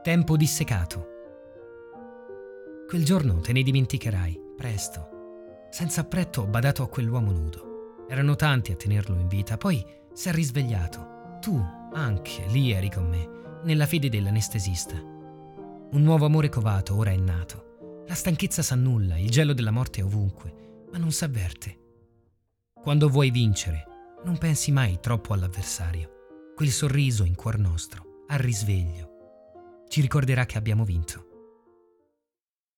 Tempo dissecato. Quel giorno te ne dimenticherai, presto. Senza appretto ho badato a quell'uomo nudo. Erano tanti a tenerlo in vita, poi si è risvegliato. Tu, anche, lì eri con me, nella fede dell'anestesista. Un nuovo amore covato ora è nato. La stanchezza s'annulla, il gelo della morte è ovunque, ma non s'avverte. Quando vuoi vincere, non pensi mai troppo all'avversario. Quel sorriso in cuor nostro, al risveglio, ci ricorderà che abbiamo vinto.